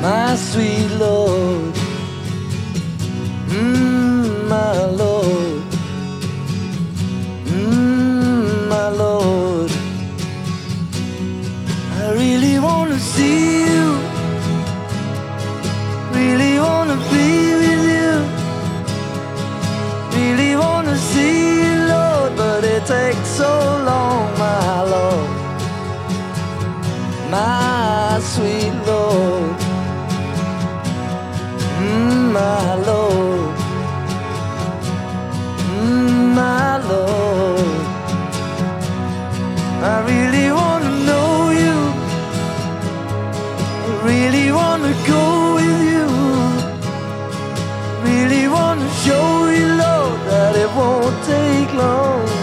my sweet Lord, my Lord, my Lord. I really want to see you, really want to be with you, really want to see you, Lord, but it takes so long, my Lord, my sweet Lord, my Lord, my Lord. I really want to know you, I really want to go with you, really want to show you, Lord, that it won't take long.